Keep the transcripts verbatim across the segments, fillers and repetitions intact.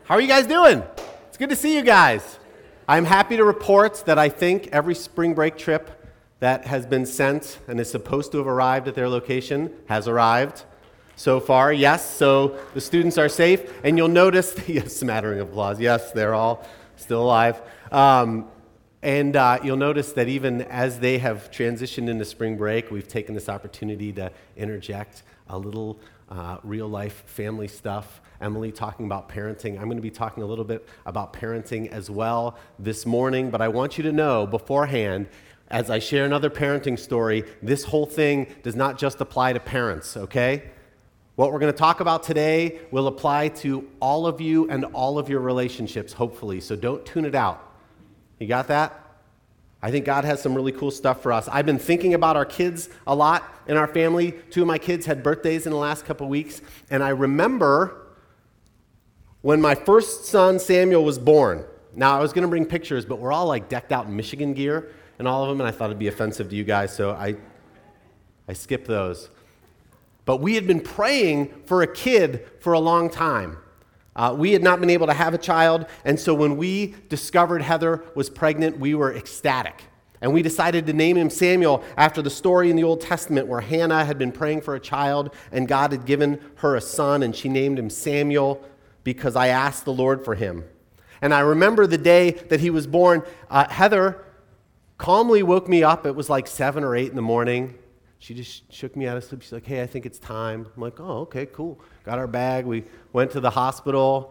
How are you guys doing? It's good to see you guys. I'm happy to report that I think every spring break trip that has been sent and is supposed to have arrived at their location has arrived so far. Yes, so the students are safe. And you'll notice, yes, smattering of applause. Yes, they're all still alive. Um, and uh, you'll notice that even as they have transitioned into spring break, we've taken this opportunity to interject a little uh, real-life family stuff. Emily talking about parenting. I'm going to be talking a little bit about parenting as well this morning, but I want you to know beforehand, as I share another parenting story, this whole thing does not just apply to parents, okay? What we're going to talk about today will apply to all of you and all of your relationships, hopefully, so don't tune it out. You got that? I think God has some really cool stuff for us. I've been thinking about our kids a lot in our family. Two of my kids had birthdays in the last couple of weeks, and I remember when my first son, Samuel, was born. Now, I was going to bring pictures, but we're all like decked out in Michigan gear and all of them, and I thought it'd be offensive to you guys, so I, I skipped those. But we had been praying for a kid for a long time. Uh, we had not been able to have a child, and so when we discovered Heather was pregnant, we were ecstatic. And we decided to name him Samuel after the story in the Old Testament where Hannah had been praying for a child, and God had given her a son, and she named him Samuel because I asked the Lord for him. And I remember the day that he was born, uh, Heather calmly woke me up. It was like seven or eight in the morning. She just shook me out of sleep. She's like, hey, I think it's time. I'm like, oh, okay, cool. Got our bag. We went to the hospital.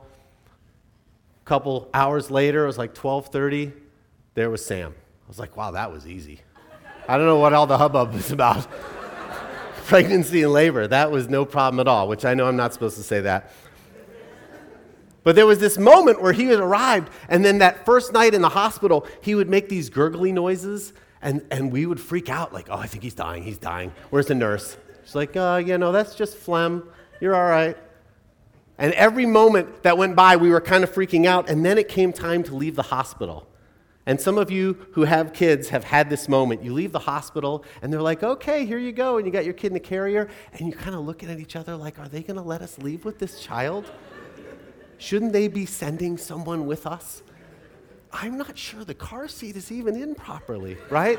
A couple hours later, it was like twelve thirty. There was Sam. I was like, wow, that was easy. I don't know what all the hubbub was about. Pregnancy and labor, that was no problem at all, which I know I'm not supposed to say that. But there was this moment where he had arrived, and then that first night in the hospital, he would make these gurgly noises, and, and we would freak out, like, oh, I think he's dying, he's dying. Where's the nurse? She's like, uh, yeah, no, that's just phlegm. You're all right. And every moment that went by, we were kind of freaking out, and then it came time to leave the hospital. And some of you who have kids have had this moment. You leave the hospital, and they're like, okay, here you go, and you got your kid in the carrier, and you're kind of looking at each other like, are they going to let us leave with this child? Shouldn't they be sending someone with us? I'm not sure the car seat is even in properly, right?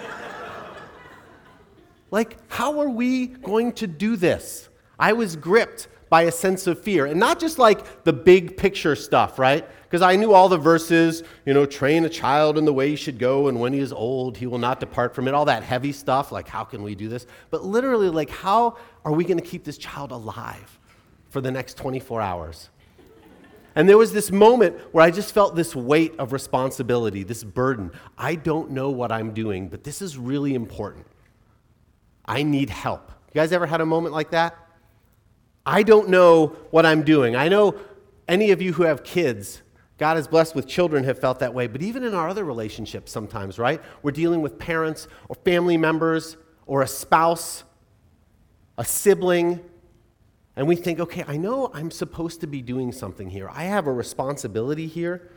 Like, how are we going to do this? I was gripped by a sense of fear, and not just like the big picture stuff, right? Because I knew all the verses, you know, train a child in the way he should go, and when he is old, he will not depart from it, all that heavy stuff, like how can we do this? But literally, like, how are we going to keep this child alive for the next twenty-four hours? And there was this moment where I just felt this weight of responsibility, this burden. I don't know what I'm doing, but this is really important. I need help. You guys ever had a moment like that? I don't know what I'm doing. I know any of you who have kids, God is blessed with children, have felt that way. But even in our other relationships sometimes, right? We're dealing with parents or family members or a spouse, a sibling, and we think, okay, I know I'm supposed to be doing something here. I have a responsibility here,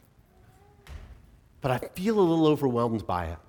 but I feel a little overwhelmed by it.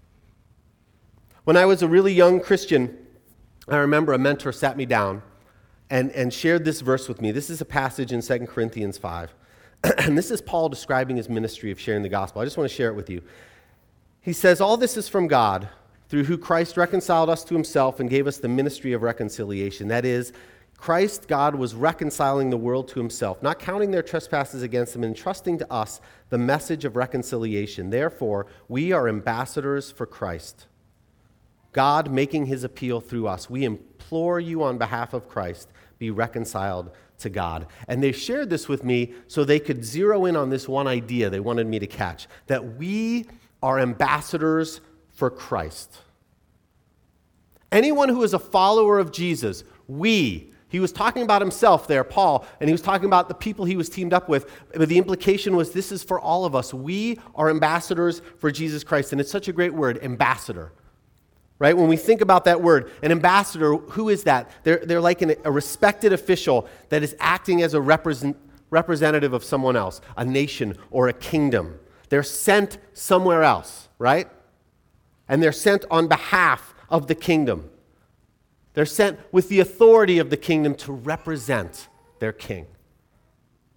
When I was a really young Christian, I remember a mentor sat me down and, and shared this verse with me. This is a passage in Second Corinthians five. And this is Paul describing his ministry of sharing the gospel. I just want to share it with you. He says, all this is from God, through who Christ reconciled us to himself and gave us the ministry of reconciliation. That is, Christ, God, was reconciling the world to himself, not counting their trespasses against them, and entrusting to us the message of reconciliation. Therefore, we are ambassadors for Christ, God making his appeal through us. We implore you on behalf of Christ, be reconciled to God. And they shared this with me so they could zero in on this one idea they wanted me to catch, that we are ambassadors for Christ. Anyone who is a follower of Jesus, we, he was talking about himself there, Paul, and he was talking about the people he was teamed up with, but the implication was this is for all of us. We are ambassadors for Jesus Christ, and it's such a great word, ambassador. Right? When we think about that word, an ambassador, who is that? They're, they're like an, a respected official that is acting as a represent, representative of someone else, a nation or a kingdom. They're sent somewhere else, right? And they're sent on behalf of the kingdom. They're sent with the authority of the kingdom to represent their king,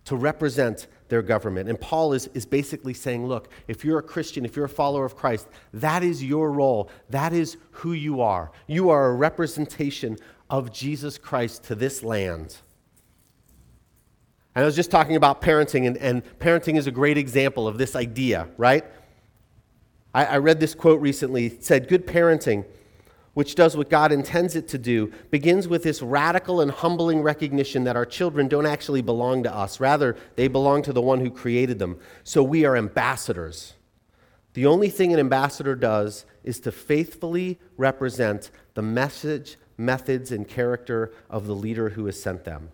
to represent their government. And Paul is, is basically saying, look, if you're a Christian, if you're a follower of Christ, that is your role. That is who you are. You are a representation of Jesus Christ to this land. And I was just talking about parenting, and, and parenting is a great example of this idea, right? I, I read this quote recently. It said, good parenting, which does what God intends it to do, begins with this radical and humbling recognition that our children don't actually belong to us. Rather, they belong to the one who created them. So we are ambassadors. The only thing an ambassador does is to faithfully represent the message, methods, and character of the leader who has sent them.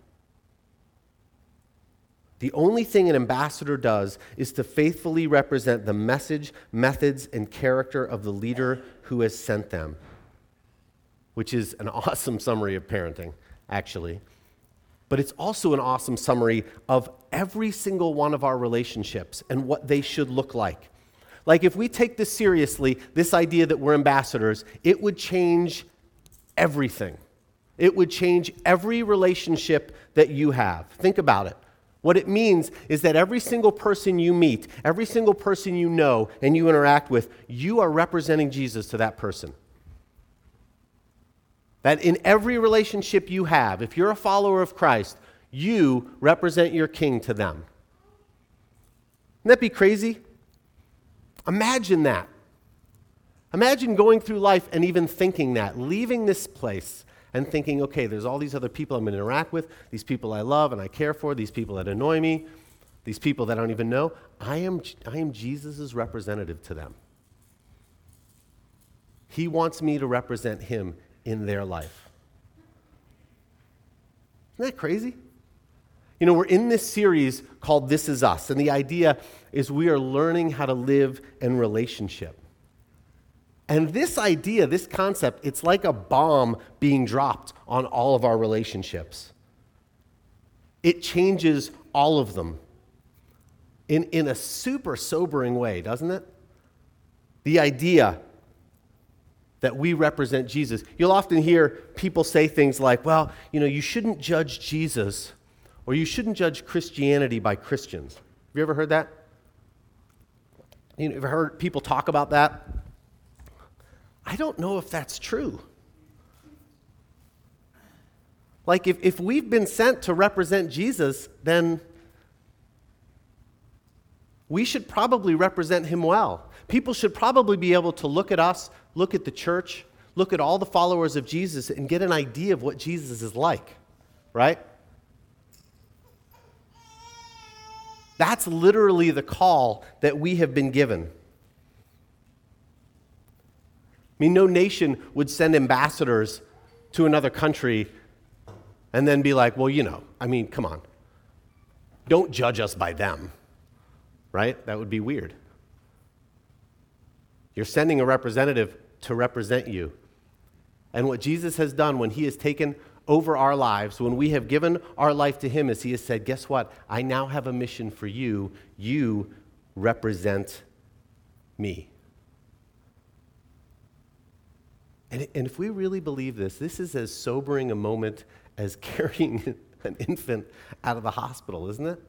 The only thing an ambassador does is to faithfully represent the message, methods, and character of the leader who has sent them, which is an awesome summary of parenting, actually. But it's also an awesome summary of every single one of our relationships and what they should look like. Like, if we take this seriously, this idea that we're ambassadors, it would change everything. It would change every relationship that you have. Think about it. What it means is that every single person you meet, every single person you know and you interact with, you are representing Jesus to that person. That in every relationship you have, if you're a follower of Christ, you represent your King to them. Wouldn't that be crazy? Imagine that. Imagine going through life and even thinking that, leaving this place and thinking, okay, there's all these other people I'm going to interact with, these people I love and I care for, these people that annoy me, these people that I don't even know. I am, I am Jesus' representative to them. He wants me to represent him in their life. Isn't that crazy? You know, we're in this series called This Is Us, and the idea is we are learning how to live in relationship. And this idea, this concept, it's like a bomb being dropped on all of our relationships. It changes all of them in, in a super sobering way, doesn't it? The idea that we represent Jesus. You'll often hear people say things like, well, you know, you shouldn't judge Jesus, or you shouldn't judge Christianity by Christians. Have you ever heard that? You know, ever heard people talk about that? I don't know if that's true. Like, if, if we've been sent to represent Jesus, then we should probably represent him well. People should probably be able to look at us, look at the church, look at all the followers of Jesus, and get an idea of what Jesus is like, right? That's literally the call that we have been given. I mean, no nation would send ambassadors to another country and then be like, well, you know, I mean, come on. Don't judge us by them, right? That would be weird. You're sending a representative to represent you. And what Jesus has done when he has taken over our lives, when we have given our life to him, is he has said, guess what? I now have a mission for you. You represent me. And, and if we really believe this, this is as sobering a moment as carrying an infant out of the hospital, isn't it?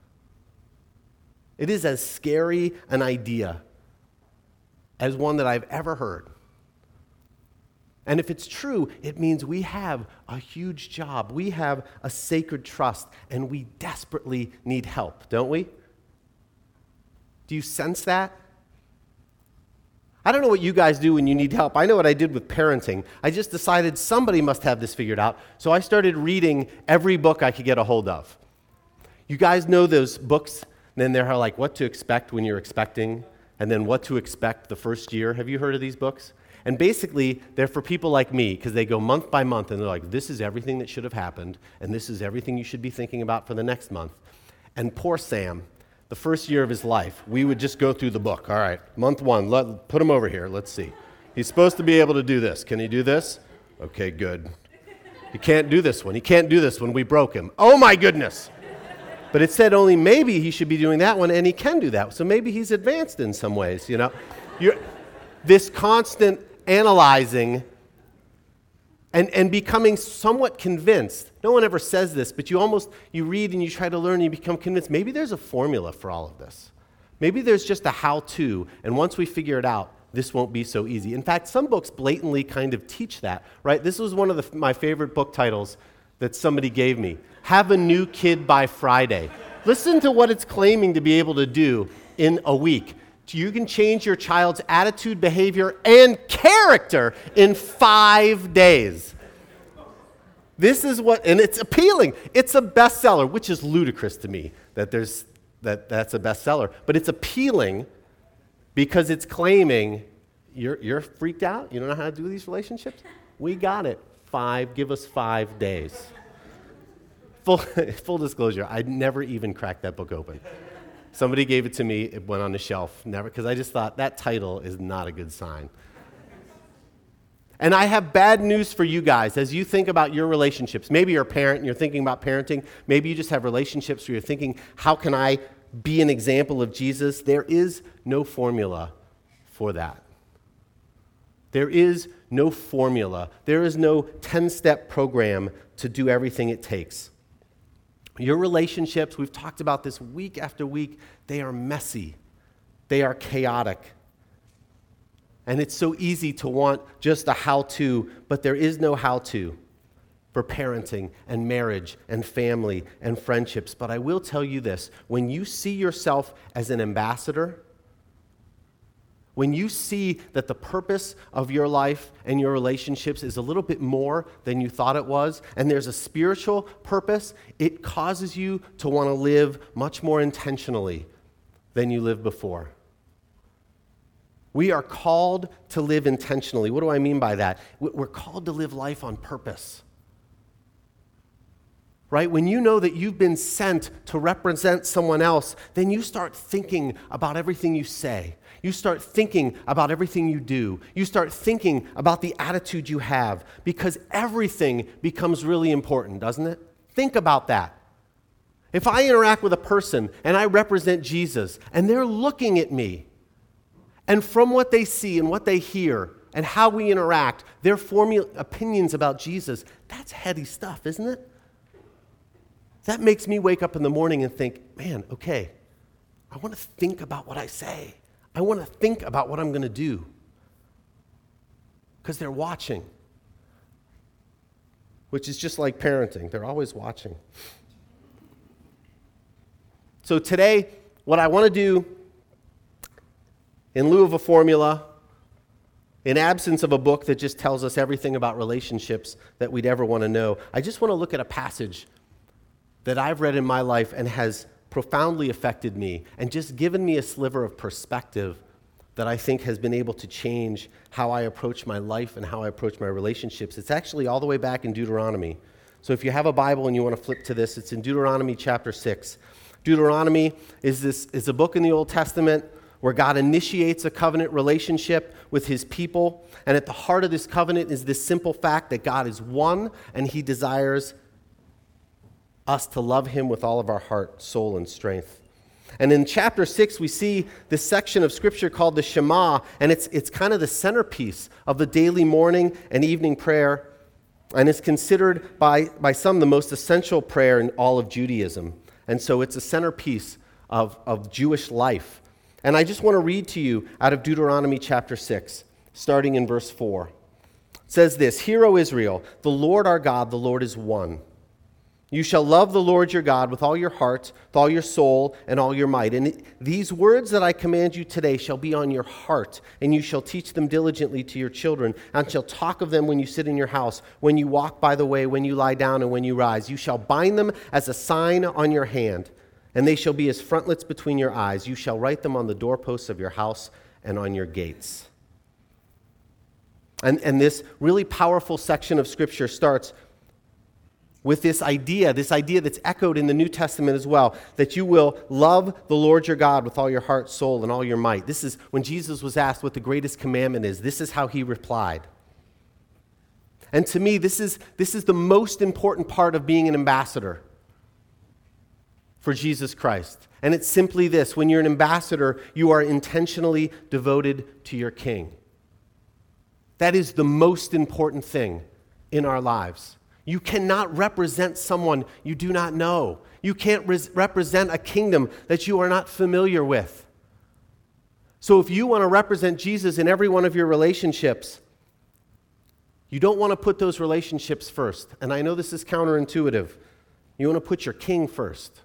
It is as scary an idea as one that I've ever heard. And if it's true, it means we have a huge job. We have a sacred trust, and we desperately need help, don't we? Do you sense that? I don't know what you guys do when you need help. I know what I did with parenting. I just decided somebody must have this figured out, so I started reading every book I could get a hold of. You guys know those books, and then they're like what to expect when you're expecting, and then what to expect the first year. Have you heard of these books? And basically, they're for people like me, because they go month by month, and they're like, this is everything that should have happened, and this is everything you should be thinking about for the next month. And poor Sam, the first year of his life, we would just go through the book. All right, month one, let, put him over here. Let's see. He's supposed to be able to do this. Can he do this? Okay, good. He can't do this one. He can't do this one. We broke him. Oh, my goodness. But it said only maybe he should be doing that one, and he can do that. So maybe he's advanced in some ways, you know. You're, this constant analyzing And, and becoming somewhat convinced. No one ever says this, but you almost, you read and you try to learn and you become convinced. Maybe there's a formula for all of this. Maybe there's just a how-to, and once we figure it out, this won't be so easy. In fact, some books blatantly kind of teach that, right? This was one of the, my favorite book titles that somebody gave me. Have a new kid by Friday. Listen to what it's claiming to be able to do in a week. You can change your child's attitude, behavior, and character in five days. This is what, and it's appealing. It's a bestseller, which is ludicrous to me that there's that that's a bestseller. But it's appealing because it's claiming you're you're freaked out. You don't know how to do these relationships. We got it. Five. Give us five days. Full full disclosure. I never even cracked that book open. Somebody gave it to me, it went on the shelf, never, because I just thought that title is not a good sign. And I have bad news for you guys as you think about your relationships. Maybe you're a parent and you're thinking about parenting. Maybe you just have relationships where you're thinking, how can I be an example of Jesus? There is no formula for that. There is no formula. There is no ten-step program to do everything it takes. Your relationships, we've talked about this week after week, they are messy. They are chaotic. And it's so easy to want just a how-to, but there is no how-to for parenting and marriage and family and friendships. But I will tell you this, when you see yourself as an ambassador, when you see that the purpose of your life and your relationships is a little bit more than you thought it was, and there's a spiritual purpose, it causes you to want to live much more intentionally than you lived before. We are called to live intentionally. What do I mean by that? We're called to live life on purpose. Right? When you know that you've been sent to represent someone else, then you start thinking about everything you say. You start thinking about everything you do. You start thinking about the attitude you have, because everything becomes really important, doesn't it? Think about that. If I interact with a person and I represent Jesus and they're looking at me, and from what they see and what they hear and how we interact, their formula, opinions about Jesus, that's heady stuff, isn't it? That makes me wake up in the morning and think, man, okay, I want to think about what I say. I want to think about what I'm going to do. Because they're watching. Which is just like parenting. They're always watching. So today, what I want to do, in lieu of a formula, in absence of a book that just tells us everything about relationships that we'd ever want to know, I just want to look at a passage that I've read in my life and has profoundly affected me and just given me a sliver of perspective that I think has been able to change how I approach my life and how I approach my relationships. It's actually all the way back in Deuteronomy. So if you have a Bible and you want to flip to this, it's in Deuteronomy chapter six. Deuteronomy is this is a book in the Old Testament where God initiates a covenant relationship with his people. And at the heart of this covenant is this simple fact that God is one and he desires us to love him with all of our heart, soul, and strength. And in chapter six, we see this section of scripture called the Shema, and it's, it's kind of the centerpiece of the daily morning and evening prayer, and it's considered by, by some the most essential prayer in all of Judaism. And so it's a centerpiece of, of Jewish life. And I just want to read to you out of Deuteronomy chapter six, starting in verse four. It says this, "Hear, O Israel, the Lord our God, the Lord is one. You shall love the Lord your God with all your heart, with all your soul, and all your might. And it, these words that I command you today shall be on your heart, and you shall teach them diligently to your children, and shall talk of them when you sit in your house, when you walk by the way, when you lie down, and when you rise. You shall bind them as a sign on your hand, and they shall be as frontlets between your eyes. You shall write them on the doorposts of your house and on your gates." And, and this really powerful section of Scripture starts with this idea, this idea that's echoed in the New Testament as well, that you will love the Lord your God with all your heart, soul, and all your might. This is when Jesus was asked what the greatest commandment is. This is how he replied. And to me, this is, this is the most important part of being an ambassador for Jesus Christ. And it's simply this: when you're an ambassador, you are intentionally devoted to your King. That is the most important thing in our lives. You cannot represent someone you do not know. You can't res- represent a kingdom that you are not familiar with. So if you want to represent Jesus in every one of your relationships, you don't want to put those relationships first. And I know this is counterintuitive. You want to put your king first.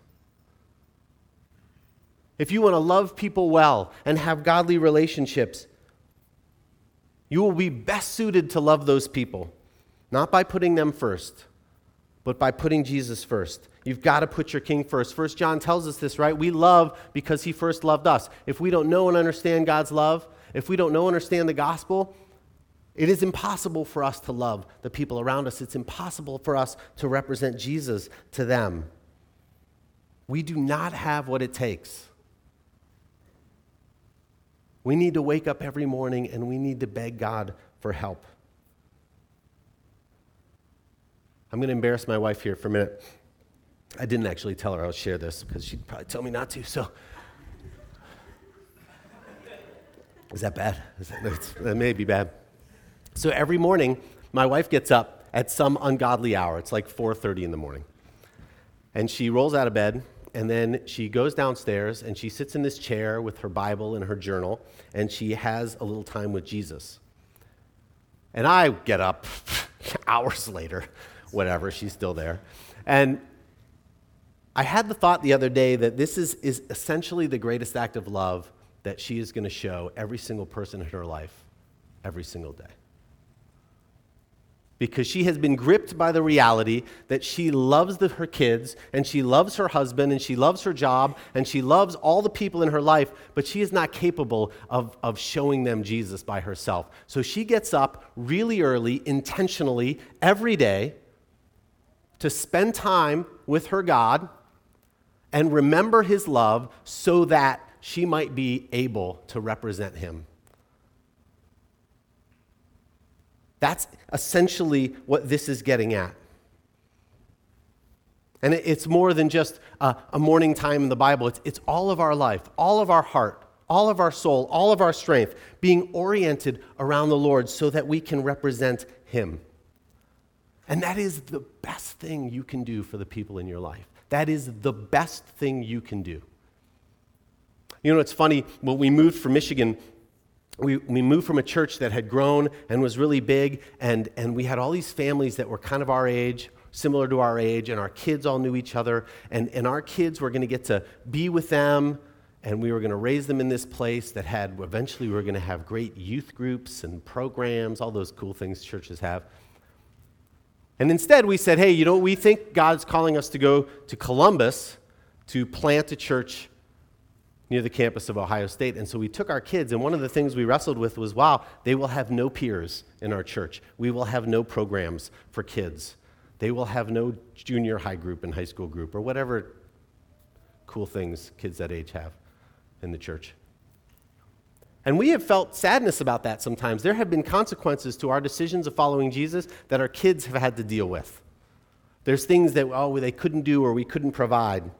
If you want to love people well and have godly relationships, you will be best suited to love those people, not by putting them first, but by putting Jesus first. You've got to put your king first. First John tells us this, right? We love because he first loved us. If we don't know and understand God's love, if we don't know and understand the gospel, it is impossible for us to love the people around us. It's impossible for us to represent Jesus to them. We do not have what it takes. We need to wake up every morning and we need to beg God for help. I'm going to embarrass my wife here for a minute. I didn't actually tell her I would share this because she'd probably tell me not to, so. Is that bad? Is that, that may be bad. So every morning, my wife gets up at some ungodly hour. It's like four thirty in the morning. And she rolls out of bed, and then she goes downstairs, and she sits in this chair with her Bible and her journal, and she has a little time with Jesus. And I get up hours later, whatever, she's still there. And I had the thought the other day that this is, is essentially the greatest act of love that she is going to show every single person in her life, every single day. Because she has been gripped by the reality that she loves the, her kids, and she loves her husband, and she loves her job, and she loves all the people in her life, but she is not capable of, of showing them Jesus by herself. So she gets up really early, intentionally, every day, to spend time with her God and remember his love so that she might be able to represent him. That's essentially what this is getting at. And it's more than just a, a morning time in the Bible. It's, it's all of our life, all of our heart, all of our soul, all of our strength being oriented around the Lord so that we can represent him. And that is the best thing you can do for the people in your life. That is the best thing you can do. You know, it's funny, when we moved from Michigan, We, we moved from a church that had grown and was really big, and, and we had all these families that were kind of our age, similar to our age, and our kids all knew each other, and, and our kids were going to get to be with them, and we were going to raise them in this place that had, eventually we were going to have great youth groups and programs, all those cool things churches have. And instead we said, hey, you know, we think God's calling us to go to Columbus to plant a church near the campus of Ohio State. And so we took our kids, and one of the things we wrestled with was, wow, they will have no peers in our church. We will have no programs for kids. They will have no junior high group and high school group or whatever cool things kids that age have in the church. And we have felt sadness about that sometimes. There have been consequences to our decisions of following Jesus that our kids have had to deal with. There's things that, oh, they couldn't do or we couldn't provide.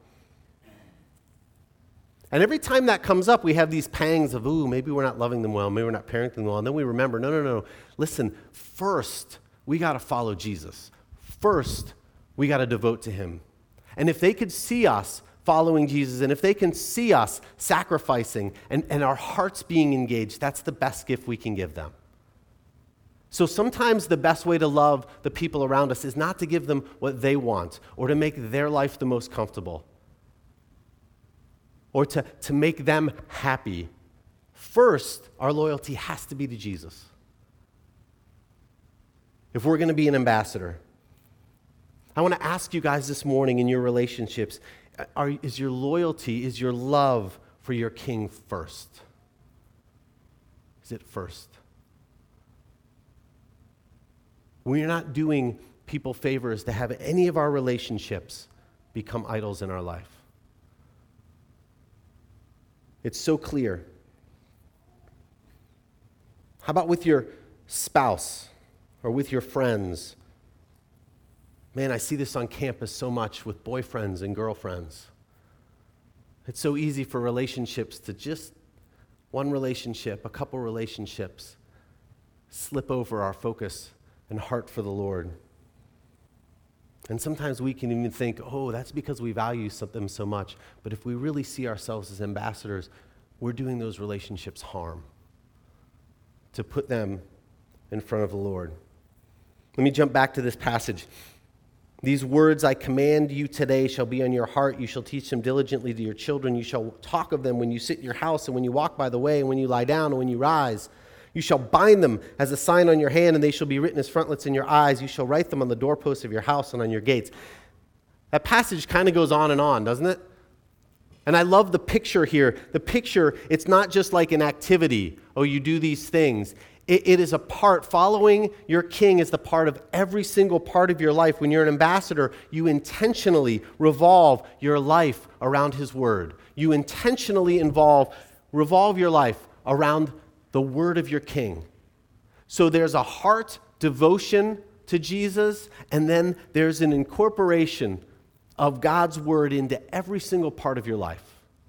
And every time that comes up, we have these pangs of, ooh, maybe we're not loving them well, maybe we're not parenting them well. And then we remember, no, no, no, listen, first, we got to follow Jesus. First, we got to devote to him. And if they could see us following Jesus, and if they can see us sacrificing and, and our hearts being engaged, that's the best gift we can give them. So sometimes the best way to love the people around us is not to give them what they want or to make their life the most comfortable, or to, to make them happy. First, our loyalty has to be to Jesus. If we're going to be an ambassador. I want to ask you guys this morning in your relationships, are, is your loyalty, is your love for your king first? Is it first? We're not doing people favors to have any of our relationships become idols in our life. It's so clear. How about with your spouse or with your friends? Man, I see this on campus so much with boyfriends and girlfriends. It's so easy for relationships to just, one relationship, a couple relationships, slip over our focus and heart for the Lord. And sometimes we can even think, oh, that's because we value them so much. But if we really see ourselves as ambassadors, we're doing those relationships harm to put them in front of the Lord. Let me jump back to this passage. These words I command you today shall be on your heart. You shall teach them diligently to your children. You shall talk of them when you sit in your house and when you walk by the way and when you lie down and when you rise. You shall bind them as a sign on your hand, and they shall be written as frontlets in your eyes. You shall write them on the doorposts of your house and on your gates. That passage kind of goes on and on, doesn't it? And I love the picture here. The picture, it's not just like an activity. Oh, you do these things. It, it is a part. Following your king is the part of every single part of your life. When you're an ambassador, you intentionally revolve your life around his word. You intentionally involve, revolve your life around the word of your king. So there's a heart devotion to Jesus, and then there's an incorporation of God's word into every single part of your life.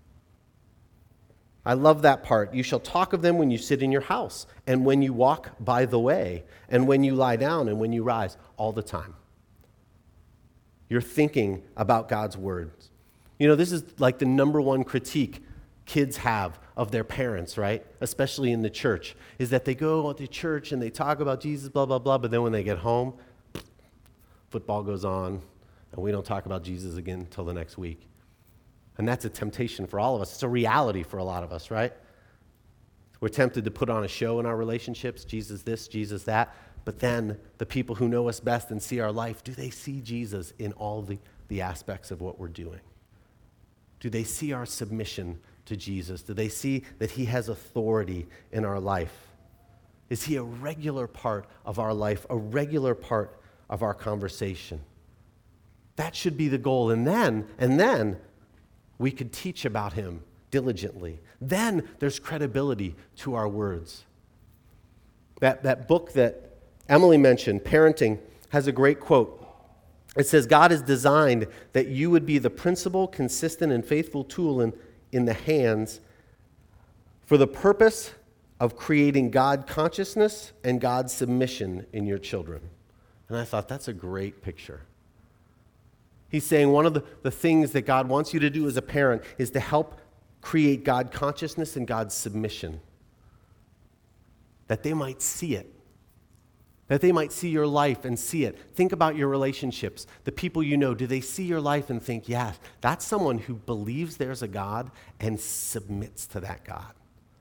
I love that part. You shall talk of them when you sit in your house, and when you walk by the way, and when you lie down, and when you rise, all the time. You're thinking about God's words. You know, this is like the number one critique kids have of their parents, right? Especially in the church, is that they go to church and they talk about Jesus, blah, blah, blah, but then when they get home, football goes on, and we don't talk about Jesus again until the next week. And that's a temptation for all of us. It's a reality for a lot of us, right? We're tempted to put on a show in our relationships, Jesus this, Jesus that, but then the people who know us best and see our life, do they see Jesus in all the, the aspects of what we're doing? Do they see our submission to Jesus? Do they see that he has authority in our life? Is he a regular part of our life, a regular part of our conversation? That should be the goal. And then, and then we could teach about him diligently. Then there's credibility to our words. That, that book that Emily mentioned, Parenting, has a great quote. It says, God has designed that you would be the principal, consistent, and faithful tool in in the hands for the purpose of creating God consciousness and God submission in your children. And I thought, that's a great picture. He's saying one of the, the things that God wants you to do as a parent is to help create God consciousness and God submission. That they might see it. That they might see your life and see it. Think about your relationships. The people you know, do they see your life and think, yes, that's someone who believes there's a God and submits to that God?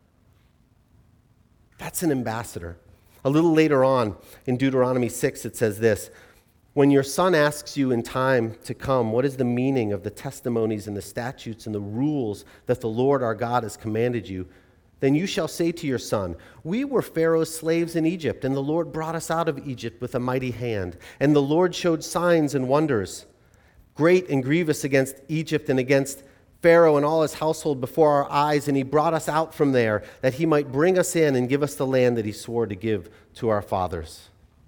That's an ambassador. A little later on in Deuteronomy six, it says this, when your son asks you in time to come, what is the meaning of the testimonies and the statutes and the rules that the Lord our God has commanded you? Then you shall say to your son, we were Pharaoh's slaves in Egypt, and the Lord brought us out of Egypt with a mighty hand. And the Lord showed signs and wonders, great and grievous against Egypt and against Pharaoh and all his household before our eyes. And he brought us out from there, that he might bring us in and give us the land that he swore to give to our fathers.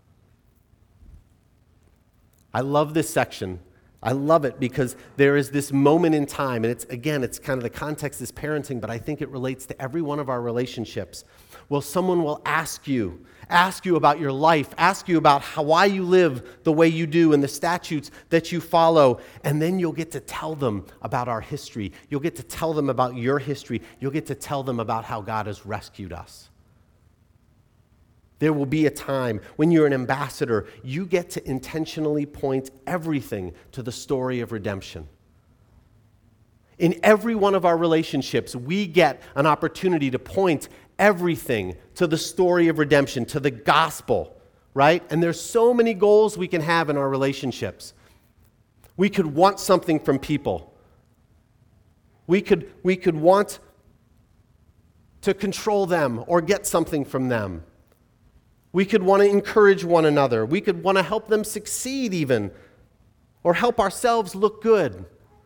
I love this section. I love it because there is this moment in time, and it's, again, it's kind of the context is parenting, but I think it relates to every one of our relationships. Well, someone will ask you, ask you about your life, ask you about how, why you live the way you do and the statutes that you follow, and then you'll get to tell them about our history. You'll get to tell them about your history. You'll get to tell them about how God has rescued us. There will be a time when you're an ambassador, you get to intentionally point everything to the story of redemption. In every one of our relationships, we get an opportunity to point everything to the story of redemption, to the gospel, right? And there's so many goals we can have in our relationships. We could want something from people. We could, we could want to control them or get something from them. We could want to encourage one another. We could want to help them succeed even, or help ourselves look good.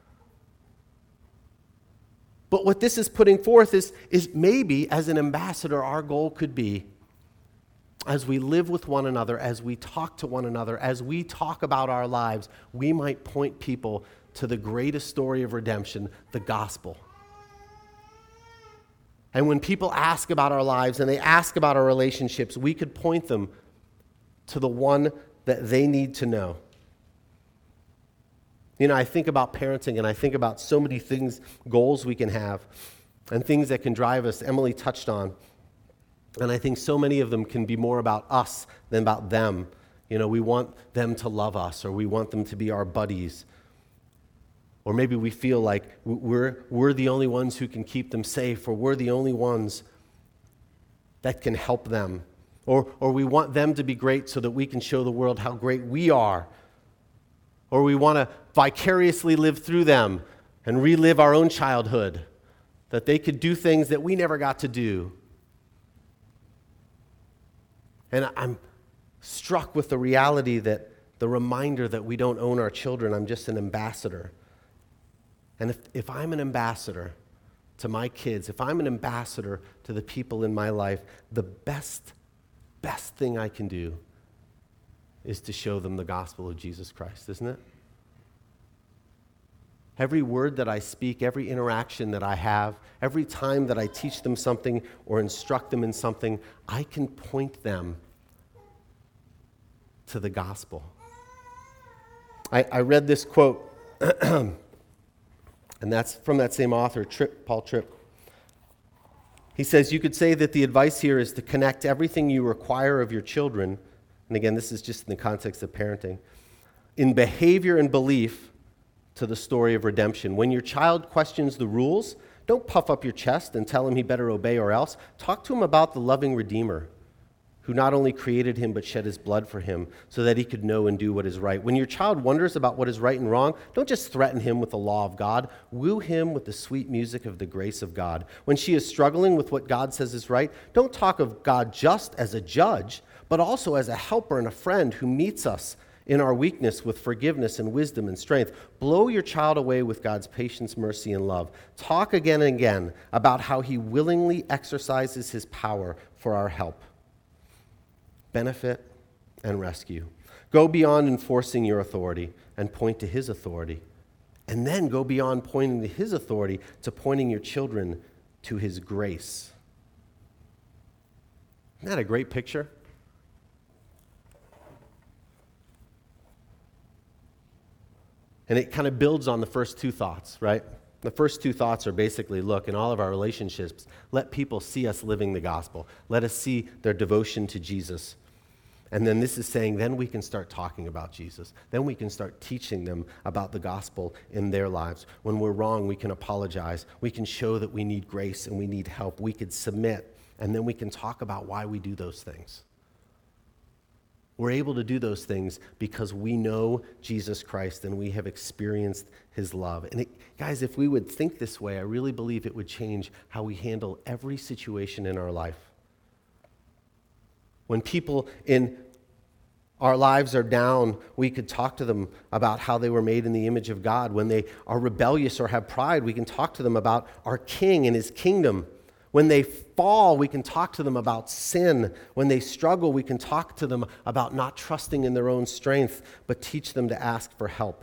But what this is putting forth is, is maybe as an ambassador, our goal could be, as we live with one another, as we talk to one another, as we talk about our lives, we might point people to the greatest story of redemption, the gospel. And when people ask about our lives and they ask about our relationships, we could point them to the one that they need to know. You know, I think about parenting and I think about so many things, goals we can have, and things that can drive us. Emily touched on. And I think so many of them can be more about us than about them. You know, we want them to love us, or we want them to be our buddies. Or maybe we feel like we're, we're the only ones who can keep them safe, or we're the only ones that can help them. Or, or we want them to be great so that we can show the world how great we are. Or we want to vicariously live through them and relive our own childhood, that they could do things that we never got to do. And I'm struck with the reality that the reminder that we don't own our children, I'm just an ambassador. And if, if I'm an ambassador to my kids, if I'm an ambassador to the people in my life, the best, best thing I can do is to show them the gospel of Jesus Christ, isn't it? Every word that I speak, every interaction that I have, every time that I teach them something or instruct them in something, I can point them to the gospel. I, I read this quote, and that's from that same author, Tripp, Paul Tripp. He says, you could say that the advice here is to connect everything you require of your children, and again, this is just in the context of parenting, in behavior and belief to the story of redemption. When your child questions the rules, don't puff up your chest and tell him he better obey or else. Talk to him about the loving Redeemer who not only created him but shed his blood for him so that he could know and do what is right. When your child wonders about what is right and wrong, don't just threaten him with the law of God. Woo him with the sweet music of the grace of God. When she is struggling with what God says is right, don't talk of God just as a judge, but also as a helper and a friend who meets us in our weakness with forgiveness and wisdom and strength. Blow your child away with God's patience, mercy, and love. Talk again and again about how he willingly exercises his power for our help, benefit, and rescue. Go beyond enforcing your authority and point to his authority. And then go beyond pointing to his authority to pointing your children to his grace. Isn't that a great picture? And it kind of builds on the first two thoughts, right? The first two thoughts are basically, look, in all of our relationships, let people see us living the gospel. Let us see their devotion to Jesus. And then this is saying, then we can start talking about Jesus. Then we can start teaching them about the gospel in their lives. When we're wrong, we can apologize. We can show that we need grace and we need help. We could submit, and then we can talk about why we do those things. We're able to do those things because we know Jesus Christ and we have experienced his love. And it, guys, if we would think this way, I really believe it would change how we handle every situation in our life. When people in our lives are down, we could talk to them about how they were made in the image of God. When they are rebellious or have pride, we can talk to them about our King and his kingdom. When they fall, we can talk to them about sin. When they struggle, we can talk to them about not trusting in their own strength, but teach them to ask for help.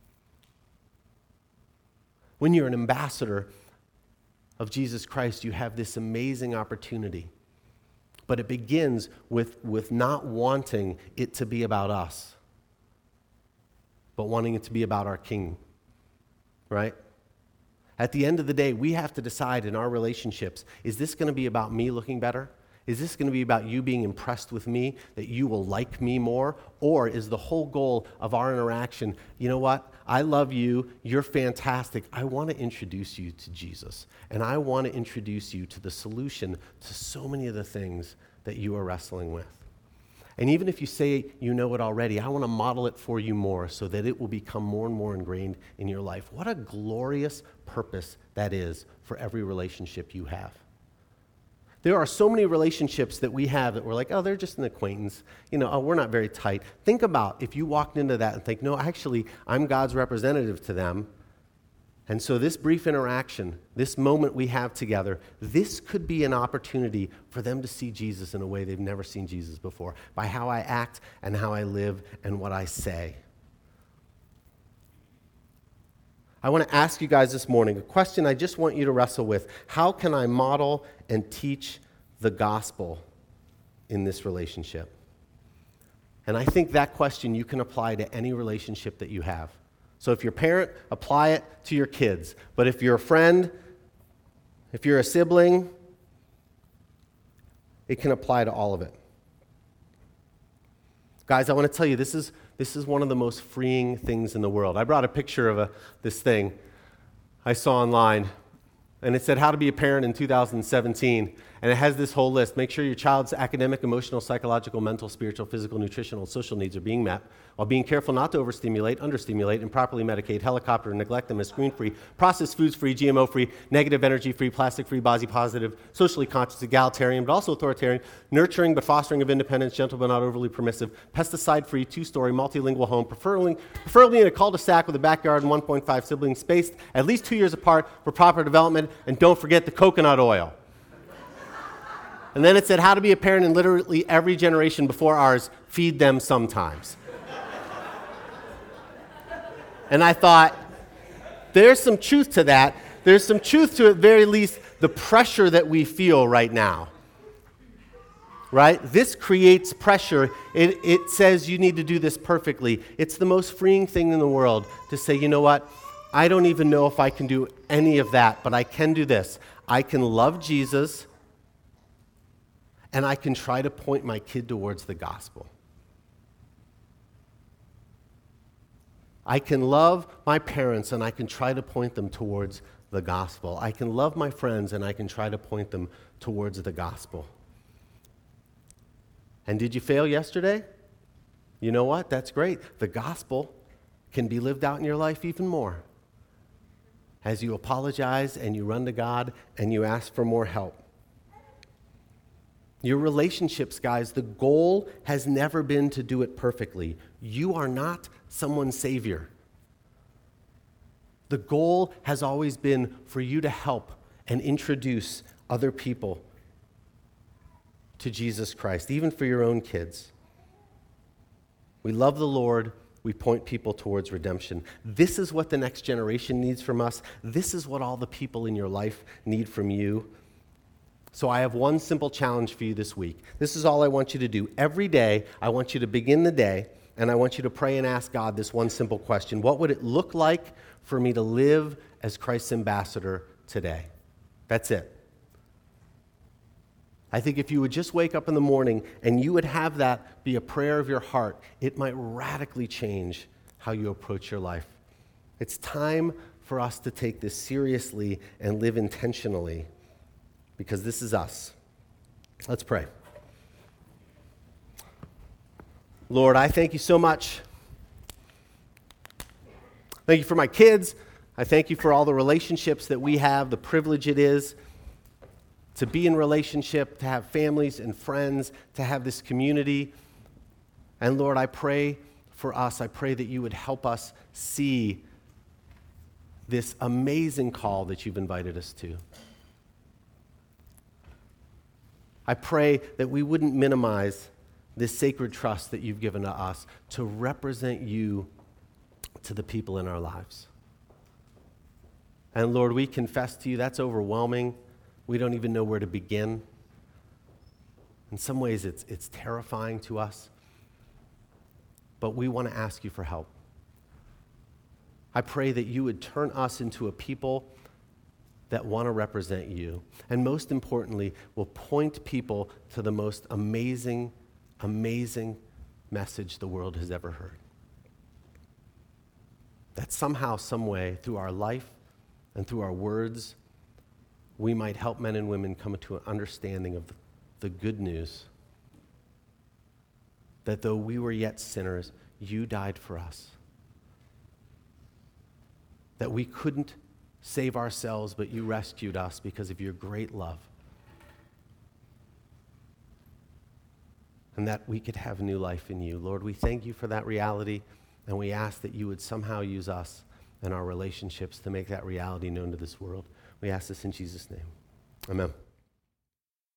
When you're an ambassador of Jesus Christ, you have this amazing opportunity. But it begins with, with not wanting it to be about us, but wanting it to be about our King, right? At the end of the day, we have to decide in our relationships, is this going to be about me looking better? Is this going to be about you being impressed with me, that you will like me more? Or is the whole goal of our interaction, you know what? I love you. You're fantastic. I want to introduce you to Jesus. And I want to introduce you to the solution to so many of the things that you are wrestling with. And even if you say you know it already, I want to model it for you more so that it will become more and more ingrained in your life. What a glorious purpose that is for every relationship you have. There are so many relationships that we have that we're like, oh, they're just an acquaintance. You know, oh, we're not very tight. Think about if you walked into that and think, no, actually, I'm God's representative to them. And so this brief interaction, this moment we have together, this could be an opportunity for them to see Jesus in a way they've never seen Jesus before, by how I act and how I live and what I say. I want to ask you guys this morning a question I just want you to wrestle with. How can I model and teach the gospel in this relationship? And I think that question you can apply to any relationship that you have. So if you're a parent, apply it to your kids. But if you're a friend, if you're a sibling, it can apply to all of it. Guys, I want to tell you, this is this is one of the most freeing things in the world. I brought a picture of a, this thing I saw online, and it said how to be a parent in two thousand seventeen, and it has this whole list. Make sure your child's academic, emotional, psychological, mental, spiritual, physical, nutritional, social needs are being met, while being careful not to overstimulate, understimulate, improperly medicate, helicopter, and neglect them as screen-free, processed foods-free, G M O-free, negative energy-free, plastic-free, body-positive, socially conscious, egalitarian, but also authoritarian, nurturing but fostering of independence, gentle but not overly permissive, pesticide-free, two-story, multilingual home, preferably, preferably in a cul-de-sac with a backyard and one point five siblings, spaced at least two years apart for proper development, and don't forget the coconut oil. And then it said how to be a parent in literally every generation before ours, feed them sometimes. And I thought, there's some truth to that. There's some truth to, at very least, the pressure that we feel right now. Right? This creates pressure. It, it says you need to do this perfectly. It's the most freeing thing in the world to say, you know what? I don't even know if I can do any of that, but I can do this. I can love Jesus, and I can try to point my kid towards the gospel. I can love my parents, and I can try to point them towards the gospel. I can love my friends, and I can try to point them towards the gospel. And did you fail yesterday? You know what? That's great. The gospel can be lived out in your life even more as you apologize and you run to God and you ask for more help. Your relationships, guys, the goal has never been to do it perfectly. You are not someone's savior. The goal has always been for you to help and introduce other people to Jesus Christ, even for your own kids. We love the Lord. We point people towards redemption. This is what the next generation needs from us. This is what all the people in your life need from you. So I have one simple challenge for you this week. This is all I want you to do. Every day, I want you to begin the day, and I want you to pray and ask God this one simple question. What would it look like for me to live as Christ's ambassador today? That's it. I think if you would just wake up in the morning and you would have that be a prayer of your heart, it might radically change how you approach your life. It's time for us to take this seriously and live intentionally, because this is us. Let's pray. Lord, I thank you so much. Thank you for my kids. I thank you for all the relationships that we have, the privilege it is to be in relationship, to have families and friends, to have this community. And Lord, I pray for us. I pray that you would help us see this amazing call that you've invited us to. I pray that we wouldn't minimize this sacred trust that you've given to us to represent you to the people in our lives. And Lord, we confess to you that's overwhelming. We don't even know where to begin. In some ways, it's, it's terrifying to us. But we want to ask you for help. I pray that you would turn us into a people that want to represent you. And most importantly, will point people to the most amazing, amazing message the world has ever heard. That somehow, some way, through our life and through our words, we might help men and women come to an understanding of the good news that though we were yet sinners, you died for us. That we couldn't save ourselves, but you rescued us because of your great love. And that we could have new life in you. Lord, we thank you for that reality, and we ask that you would somehow use us and our relationships to make that reality known to this world. We ask this in Jesus' name. Amen.